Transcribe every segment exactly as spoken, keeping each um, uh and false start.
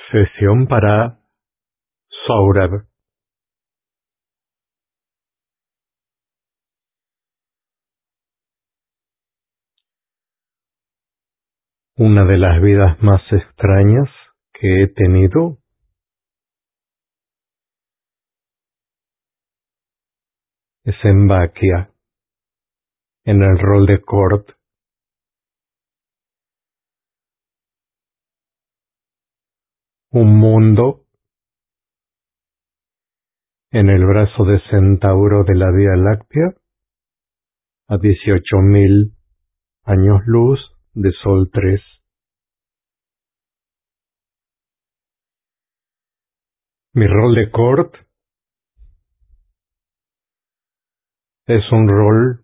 Sesión para Saurabh. Una de las vidas más extrañas que he tenido es en Baquia, en el rol de Kord. Un mundo en el brazo de Centauro de la Vía Láctea, a dieciocho mil años luz de Sol tres. Mi rol de Kord es un rol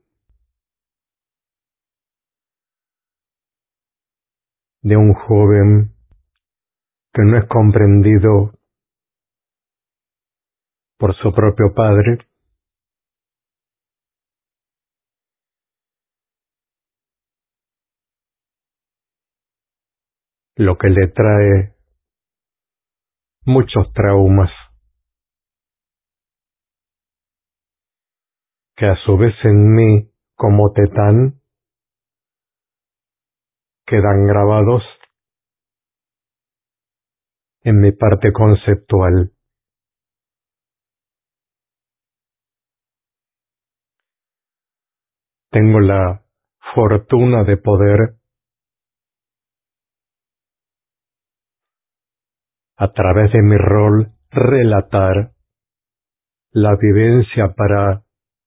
de un joven que no es comprendido por su propio padre, lo que le trae muchos traumas, que a su vez en mí, como Tetán, quedan grabados en mi parte conceptual. Tengo la fortuna de poder, a través de mi rol, relatar la vivencia para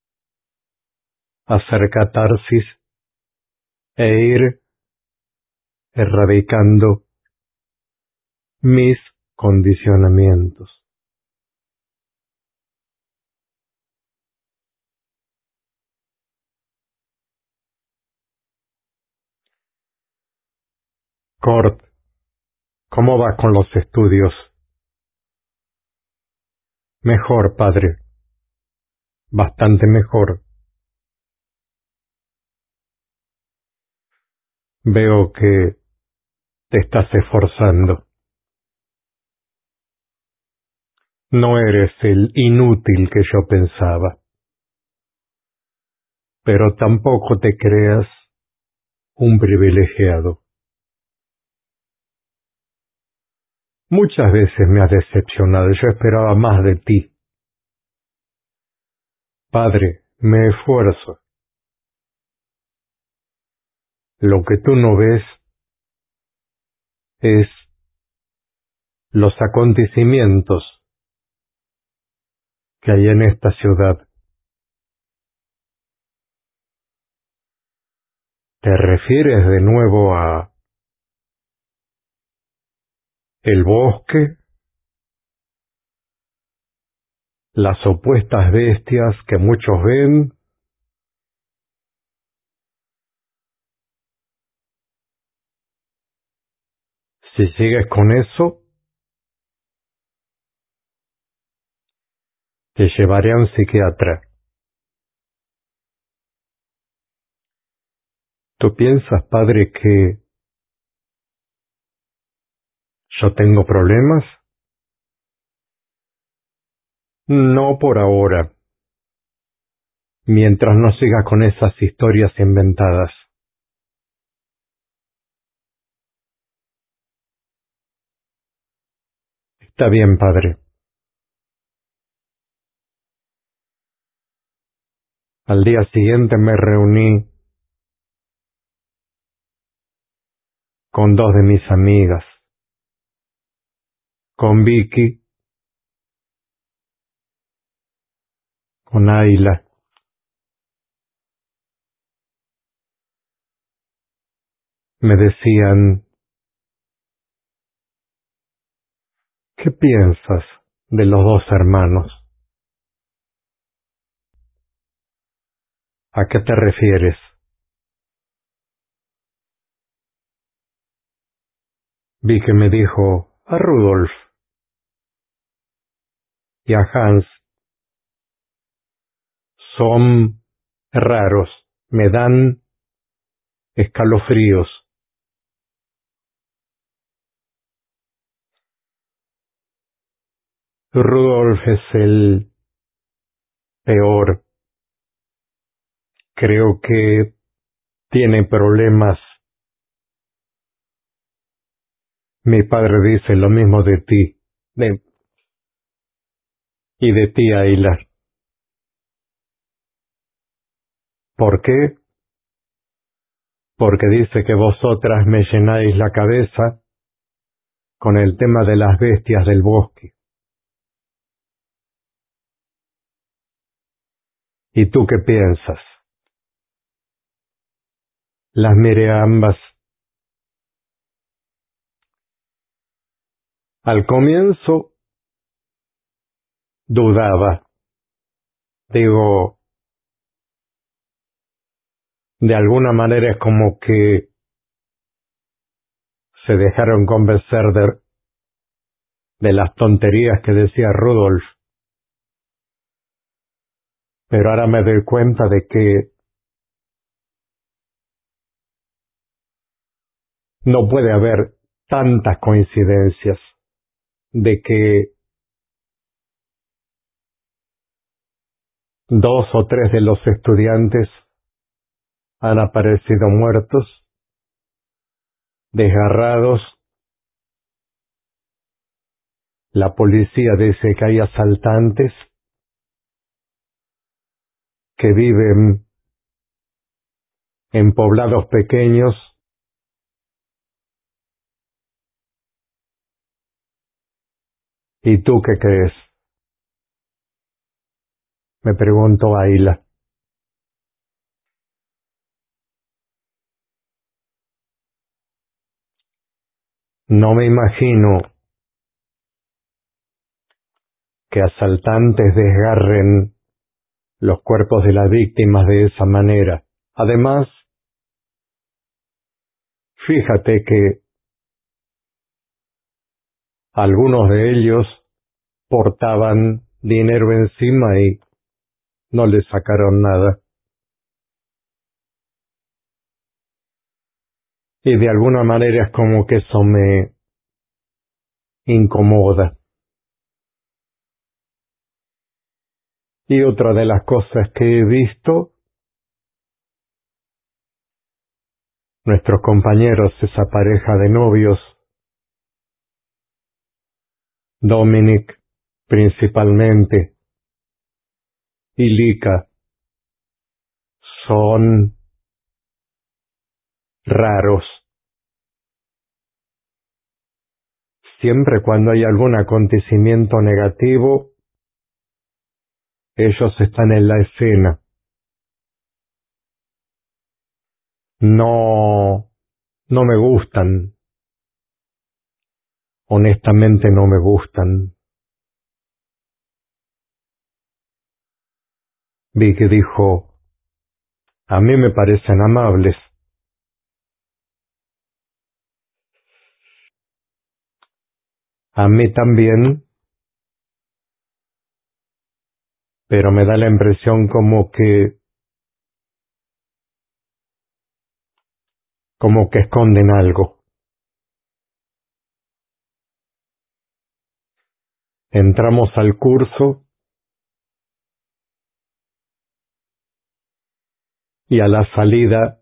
hacer catarsis e ir erradicando mis condicionamientos. Kord, ¿cómo va con los estudios? Mejor, padre. Bastante mejor. Veo que te estás esforzando. No eres el inútil que yo pensaba. Pero tampoco te creas un privilegiado. Muchas veces me has decepcionado. Yo esperaba más de ti. Padre, me esfuerzo. Lo que tú no ves es los acontecimientos que hay en esta ciudad. ¿Te refieres de nuevo a el bosque? Las opuestas bestias que muchos ven. Si sigues con eso, te llevaré a un psiquiatra. ¿Tú piensas, padre, que yo tengo problemas? No por ahora, mientras no sigas con esas historias inventadas. Está bien, padre. Al día siguiente me reuní con dos de mis amigas, con Vicky, con Ayla. Me decían, ¿qué piensas de los dos hermanos? ¿A qué te refieres? Vicky me dijo, a Rudolf y a Hans. Son raros, me dan escalofríos. Rudolf es el peor. Creo que tiene problemas. Mi padre dice lo mismo de ti. De, y de ti, Ayla. ¿Por qué? Porque dice que vosotras me llenáis la cabeza con el tema de las bestias del bosque. ¿Y tú qué piensas? Las miré a ambas. Al comienzo dudaba. Digo, de alguna manera es como que se dejaron convencer de, de las tonterías que decía Rudolf. Pero ahora me doy cuenta de que no puede haber tantas coincidencias, de que dos o tres de los estudiantes han aparecido muertos, desgarrados. La policía dice que hay asaltantes que viven en poblados pequeños. ¿Y tú qué crees? Me preguntó Ayla. No me imagino que asaltantes desgarren los cuerpos de las víctimas de esa manera. Además, fíjate que algunos de ellos portaban dinero encima y no les sacaron nada. Y de alguna manera es como que eso me incomoda. Y otra de las cosas que he visto, nuestros compañeros, esa pareja de novios, Dominic principalmente, y Lika, son raros. Siempre cuando hay algún acontecimiento negativo, ellos están en la escena. No, no me gustan. Honestamente no me gustan. Vicky dijo, a mí me parecen amables. A mí también, pero me da la impresión como que, como que esconden algo. Entramos al curso y a la salida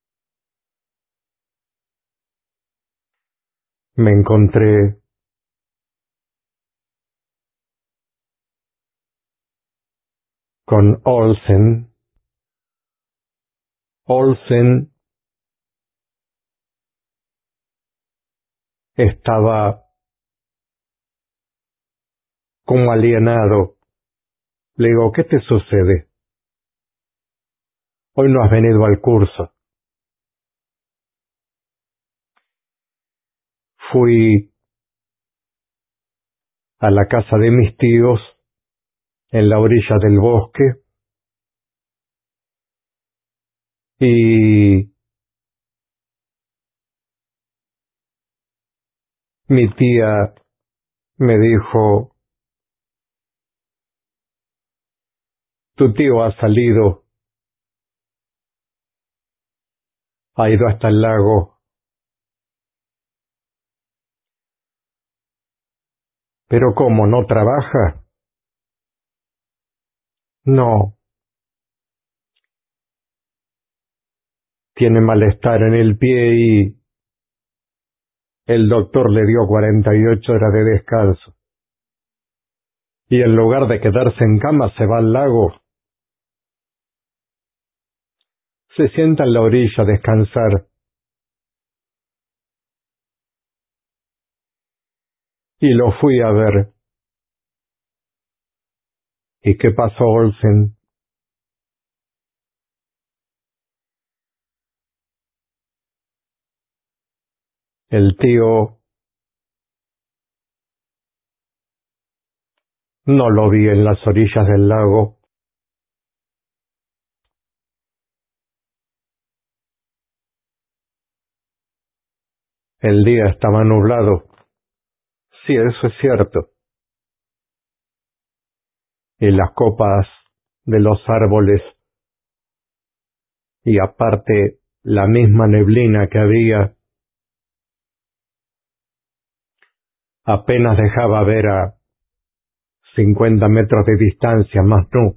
me encontré con Olsen. Olsen estaba como alienado. Le digo, ¿qué te sucede? Hoy no has venido al curso. Fui a la casa de mis tíos en la orilla del bosque y mi tía me dijo, tu tío ha salido, ha ido hasta el lago, ¿Pero cómo, no trabaja? No. Tiene malestar en el pie y el doctor le dio cuarenta y ocho horas de descanso. Y en lugar de quedarse en cama se va al lago. Se sienta en la orilla a descansar. Y lo fui a ver. ¿Y qué pasó, Olsen? El tío no lo vi en las orillas del lago. El día estaba nublado. Sí, eso es cierto. Y las copas de los árboles, y aparte la misma neblina que había, apenas dejaba ver a cincuenta metros de distancia, más no.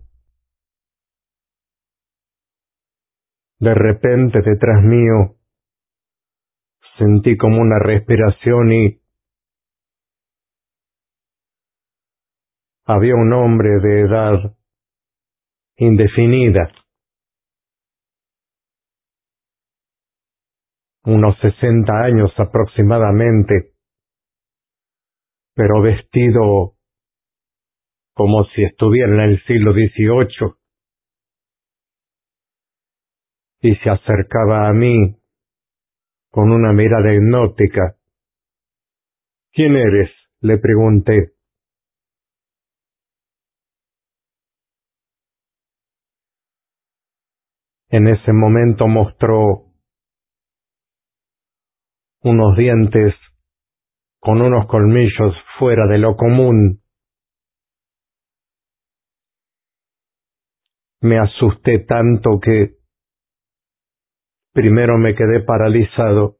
De repente, detrás mío, sentí como una respiración y había un hombre de edad indefinida, unos sesenta años aproximadamente, pero vestido como si estuviera en el siglo dieciocho, y se acercaba a mí con una mirada hipnótica. ¿Quién eres?, le pregunté. En ese momento mostró unos dientes con unos colmillos fuera de lo común. Me asusté tanto que primero me quedé paralizado.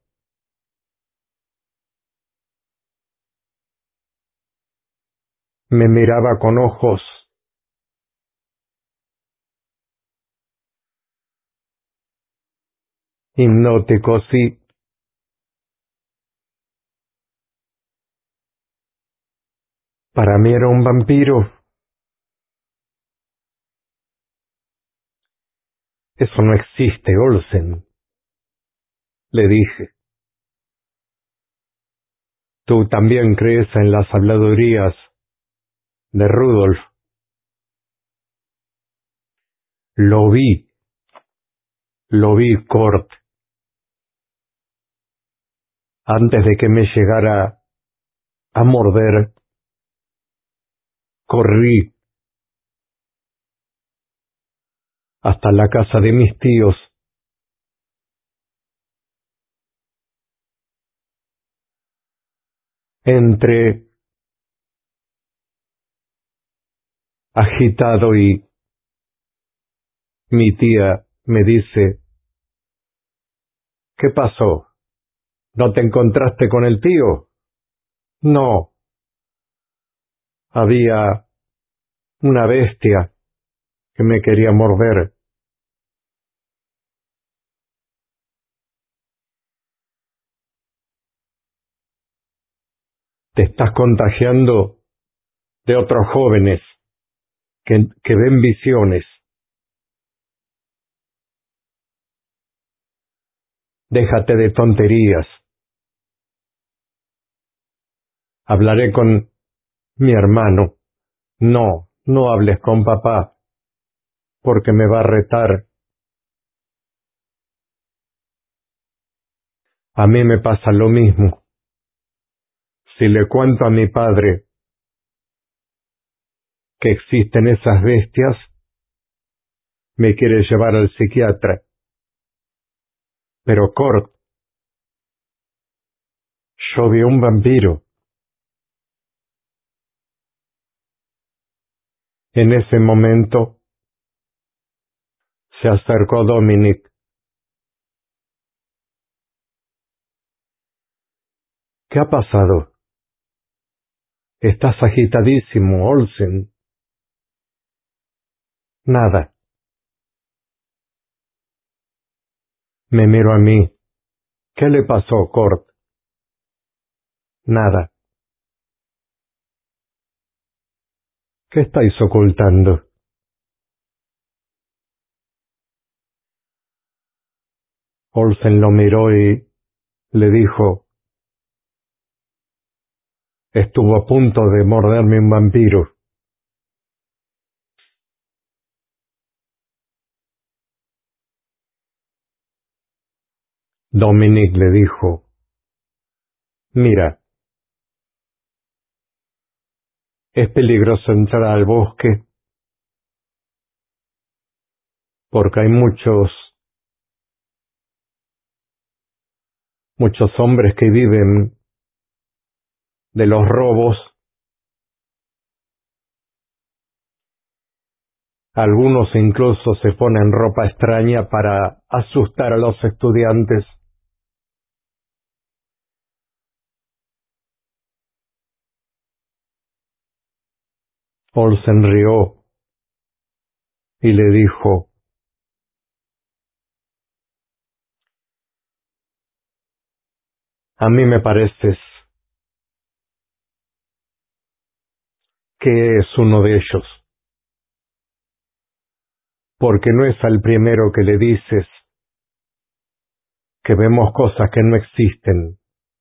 Me miraba con ojos hipnóticos y para mí era un vampiro. Eso no existe, Olsen, le dije. ¿Tú también crees en las habladurías de Rudolf? Lo vi, lo vi, Kurt. Antes de que me llegara a morder, corrí hasta la casa de mis tíos. Entré agitado y mi tía me dice: ¿qué pasó? ¿No te encontraste con el tío? No, había una bestia que me quería morder. Te estás contagiando de otros jóvenes que, que ven visiones. Déjate de tonterías. Hablaré con mi hermano. No, no hables con papá, porque me va a retar. A mí me pasa lo mismo. Si le cuento a mi padre que existen esas bestias, me quiere llevar al psiquiatra. Pero Kurt, yo vi un vampiro. En ese momento se acercó Dominic. ¿Qué ha pasado? Estás agitadísimo, Olsen. Nada. Me miro a mí. ¿Qué le pasó, Cort? Nada. ¿Qué estáis ocultando? Olsen lo miró y le dijo: estuvo a punto de morderme un vampiro. Dominic le dijo: mira, es peligroso entrar al bosque porque hay muchos, muchos hombres que viven de los robos. Algunos incluso se ponen ropa extraña para asustar a los estudiantes. Olsen rió y le dijo: a mí me pareces que es uno de ellos, porque no es al primero que le dices que vemos cosas que no existen.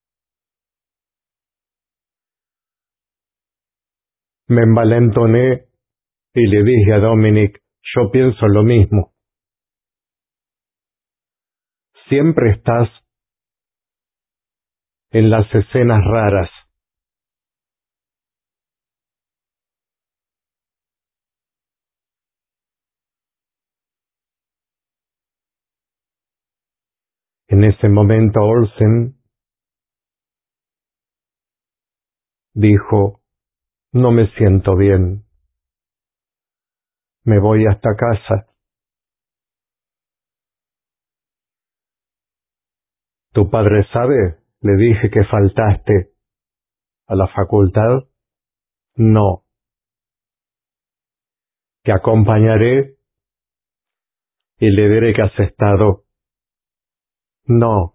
Me envalentoné y le dije a Dominic: yo pienso lo mismo. Siempre estás en las escenas raras. En ese momento Olsen dijo: no me siento bien. Me voy hasta casa. ¿Tu padre sabe? Le dije que faltaste a la facultad. No. Te acompañaré y le diré que has estado. No.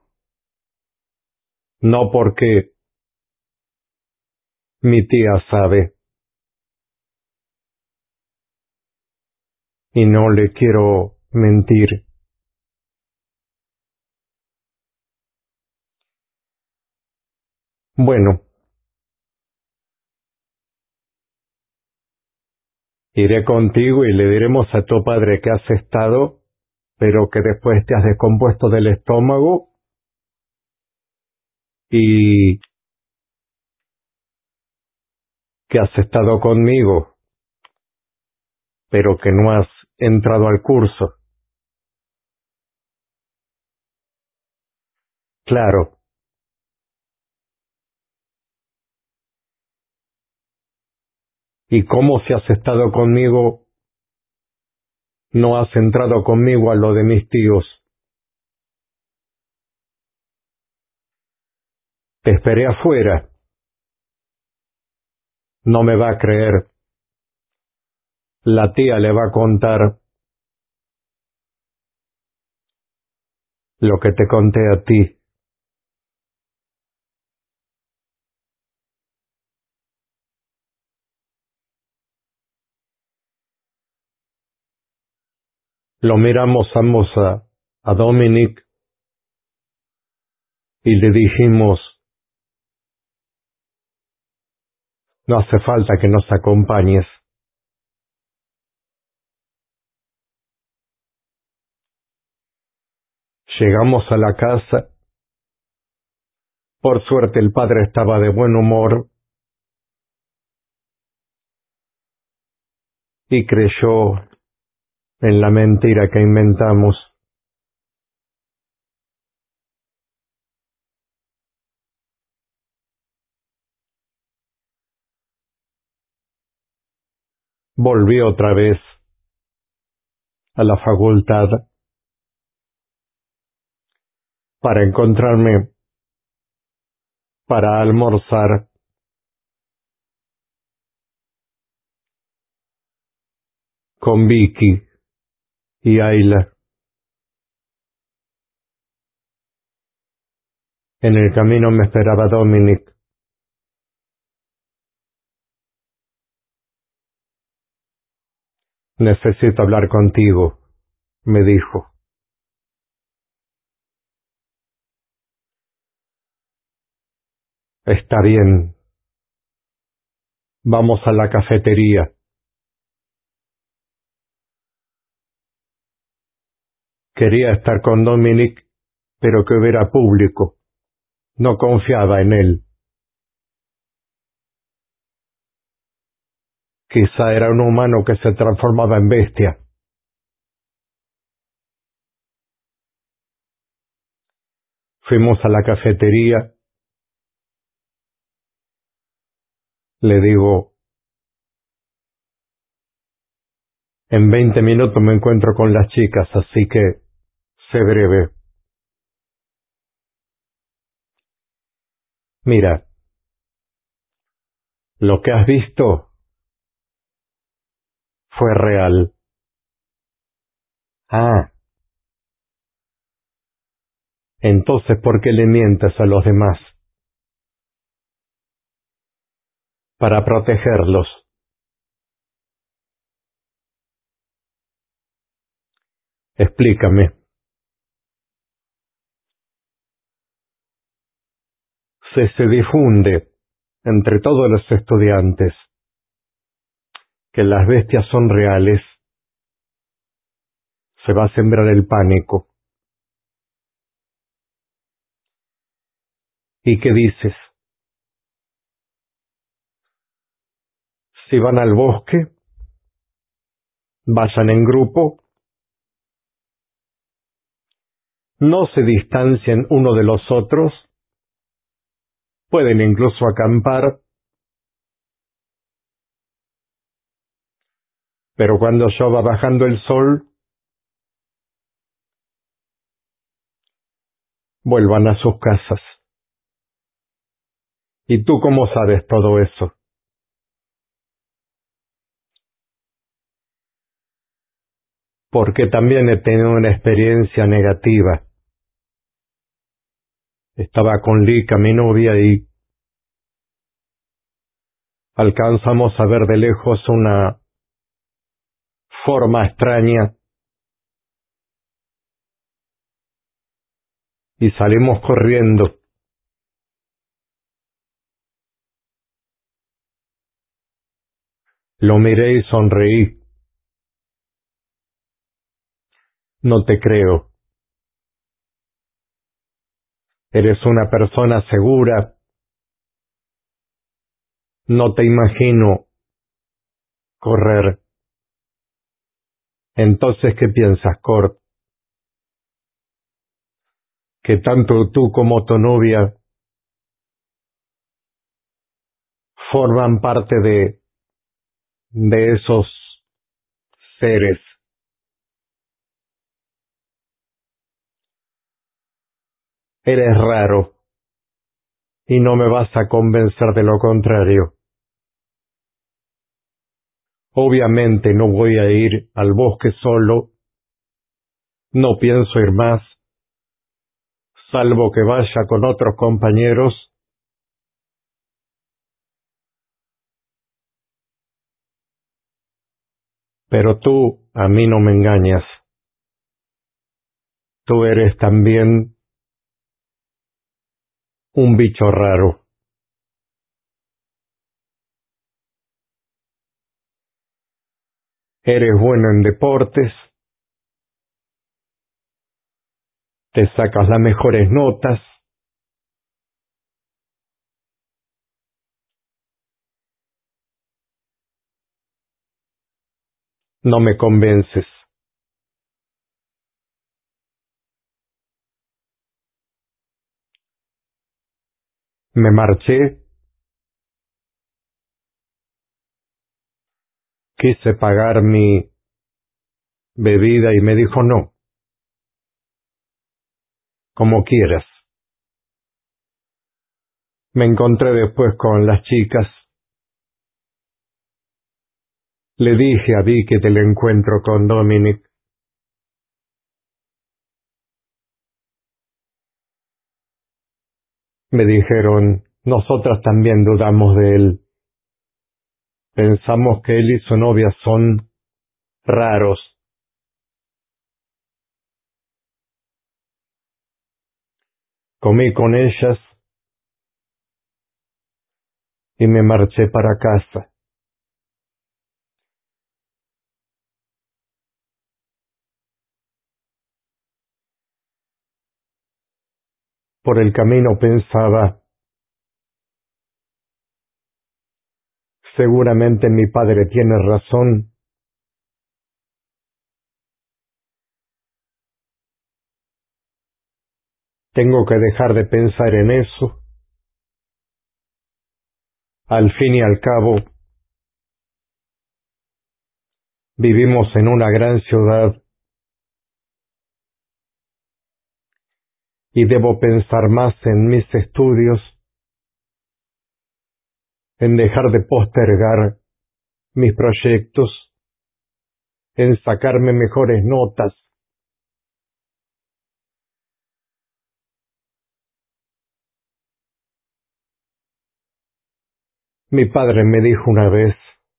No, porque mi tía sabe y no le quiero mentir. Bueno, iré contigo y le diremos a tu padre que has estado, pero que después te has descompuesto del estómago y que has estado conmigo, pero que no has entrado al curso. Claro. ¿Y cómo, si has estado conmigo, no has entrado conmigo a lo de mis tíos? Te esperé afuera. No me va a creer. La tía le va a contar lo que te conté a ti. Lo miramos ambos a, a Dominic y le dijimos: no hace falta que nos acompañes. Llegamos a la casa. Por suerte el padre estaba de buen humor y creyó en la mentira que inventamos. Volví otra vez a la facultad para encontrarme para almorzar con Vicky y Ayla. En el camino me esperaba Dominic. Necesito hablar contigo, me dijo. Está bien. Vamos a la cafetería. Quería estar con Dominic, pero que hubiera público. No confiaba en él. Quizá era un humano que se transformaba en bestia. Fuimos a la cafetería. Le digo, en veinte minutos me encuentro con las chicas, así que sé breve. Mira, lo que has visto fue real. Ah, entonces ¿por qué le mientes a los demás? Para protegerlos. Explícame. Se se difunde entre todos los estudiantes que las bestias son reales. Se va a sembrar el pánico. ¿Y qué dices? Si van al bosque, vayan en grupo, no se distancien uno de los otros, pueden incluso acampar, pero cuando ya va bajando el sol, vuelvan a sus casas. ¿Y tú cómo sabes todo eso? Porque también he tenido una experiencia negativa. Estaba con Lika, mi novia, y alcanzamos a ver de lejos una forma extraña y salimos corriendo. Lo miré y sonreí. No te creo. Eres una persona segura. No te imagino correr. Entonces, ¿qué piensas, Cort? Que tanto tú como tu novia forman parte de, de esos seres. Eres raro y no me vas a convencer de lo contrario. Obviamente no voy a ir al bosque solo. No pienso ir más, salvo que vaya con otros compañeros. Pero tú a mí no me engañas. Tú eres también un bicho raro. Eres bueno en deportes, te sacas las mejores notas. No me convences. Me marché, quise pagar mi bebida y me dijo no, como quieras. Me encontré después con las chicas. Le dije a Vicky del encuentro con Dominic. Me dijeron, nosotras también dudamos de él. Pensamos que él y su novia son raros. Comí con ellas y me marché para casa. Por el camino pensaba, seguramente mi padre tiene razón. Tengo que dejar de pensar en eso. Al fin y al cabo, vivimos en una gran ciudad y debo pensar más en mis estudios, en dejar de postergar mis proyectos, en sacarme mejores notas. Mi padre me dijo una vez,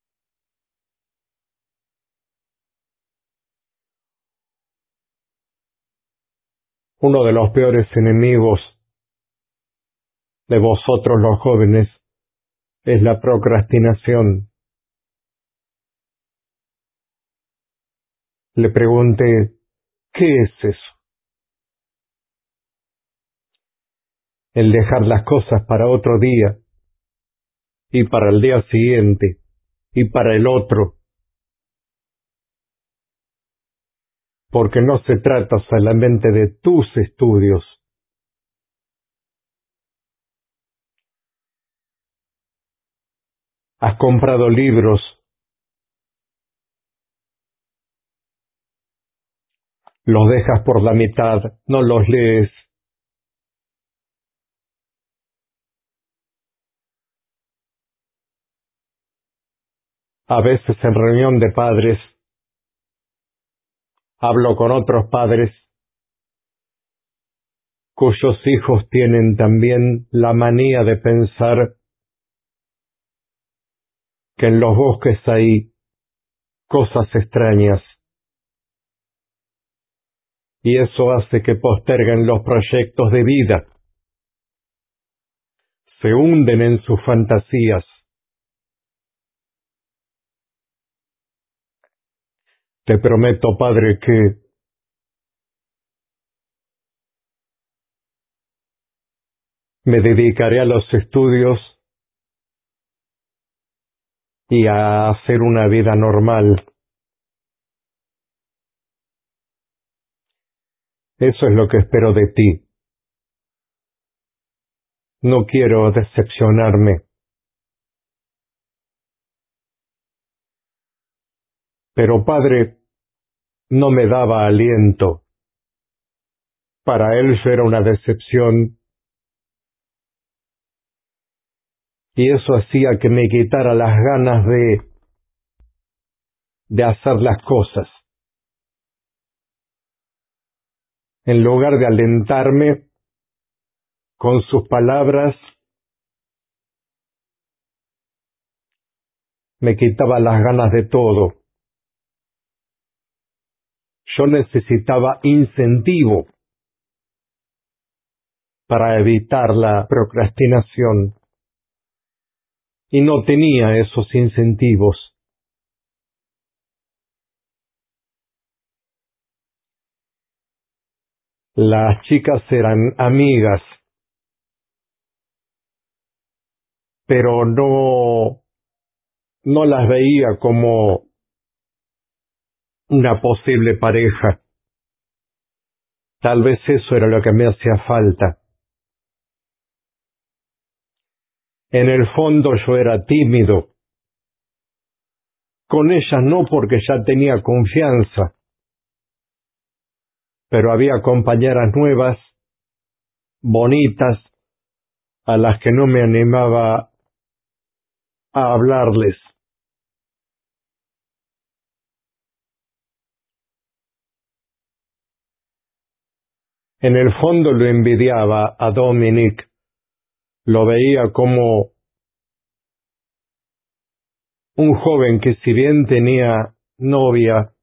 uno de los peores enemigos de vosotros los jóvenes es la procrastinación. Le pregunté, ¿qué es eso? El dejar las cosas para otro día, y para el día siguiente, y para el otro, porque no se trata solamente de tus estudios. Has comprado libros, los dejas por la mitad, no los lees. A veces en reunión de padres, hablo con otros padres cuyos hijos tienen también la manía de pensar que en los bosques hay cosas extrañas, y eso hace que posterguen los proyectos de vida, se hunden en sus fantasías. Te prometo, padre, que me dedicaré a los estudios y a hacer una vida normal. Eso es lo que espero de ti. No quiero decepcionarme, pero padre no me daba aliento. Para él yo era una decepción, y eso hacía que me quitara las ganas de, de hacer las cosas. En lugar de alentarme con sus palabras, me quitaba las ganas de todo. Yo necesitaba incentivo para evitar la procrastinación, y no tenía esos incentivos. Las chicas eran amigas, pero no, no las veía como una posible pareja. Tal vez eso era lo que me hacía falta. En el fondo yo era tímido. Con ellas no, porque ya tenía confianza, pero había compañeras nuevas, bonitas, a las que no me animaba a hablarles. En el fondo lo envidiaba a Dominic, lo veía como un joven que, si bien tenía novia,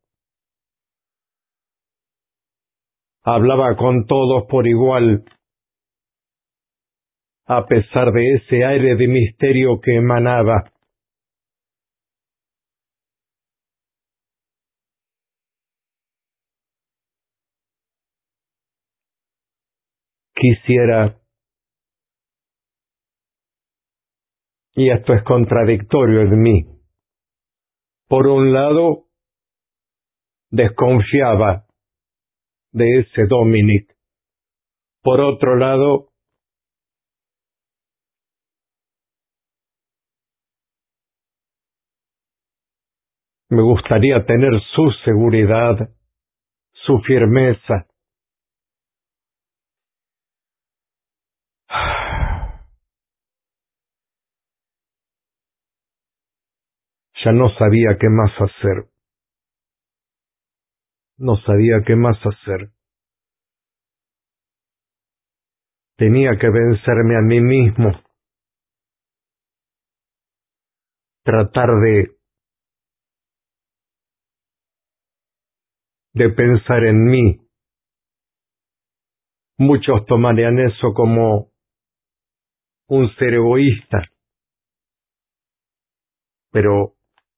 hablaba con todos por igual, a pesar de ese aire de misterio que emanaba. Quisiera, y esto es contradictorio en mí, por un lado, desconfiaba de ese Dominic, por otro lado, me gustaría tener su seguridad, su firmeza. Ya no sabía qué más hacer. No sabía qué más hacer. Tenía que vencerme a mí mismo. Tratar de, de pensar en mí. Muchos tomarían eso como un ser egoísta. Pero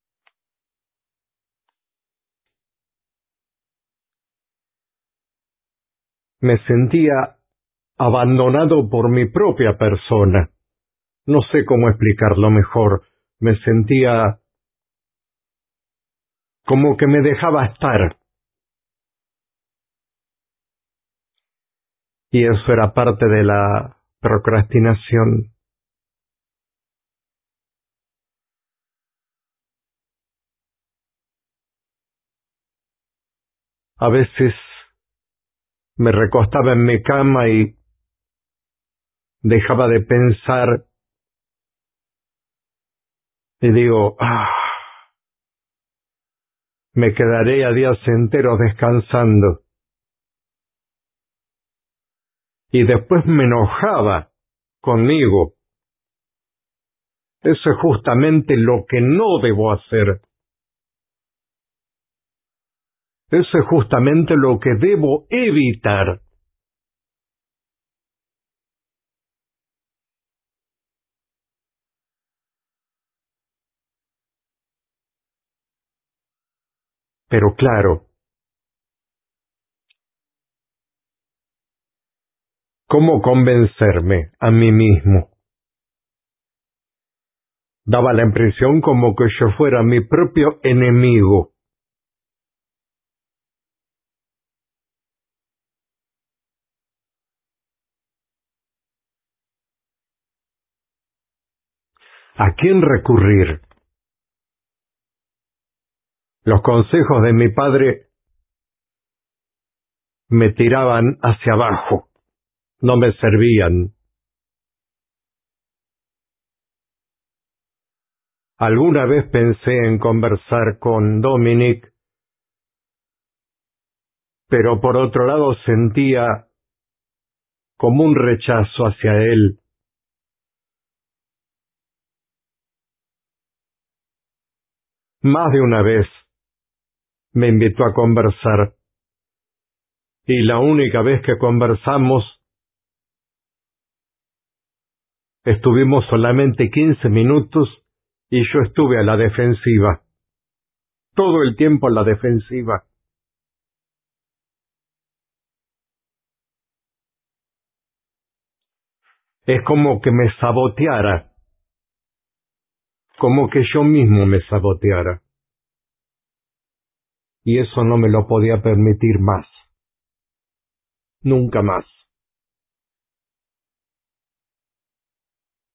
me sentía abandonado por mi propia persona. No sé cómo explicarlo mejor. Me sentía como que me dejaba estar. Y eso era parte de la procrastinación. A veces me recostaba en mi cama y dejaba de pensar y digo, ah, me quedaré a días enteros descansando. Y después me enojaba conmigo. Eso es justamente lo que no debo hacer. Eso es justamente lo que debo evitar. Pero claro, ¿cómo convencerme a mí mismo? Daba la impresión como que yo fuera mi propio enemigo. ¿A quién recurrir? Los consejos de mi padre me tiraban hacia abajo, no me servían. Alguna vez pensé en conversar con Dominic, pero por otro lado sentía como un rechazo hacia él. Más de una vez me invitó a conversar, y la única vez que conversamos estuvimos solamente quince minutos y yo estuve a la defensiva, todo el tiempo a la defensiva. Es como que me saboteara, como que yo mismo me saboteara. Y eso no me lo podía permitir más, nunca más.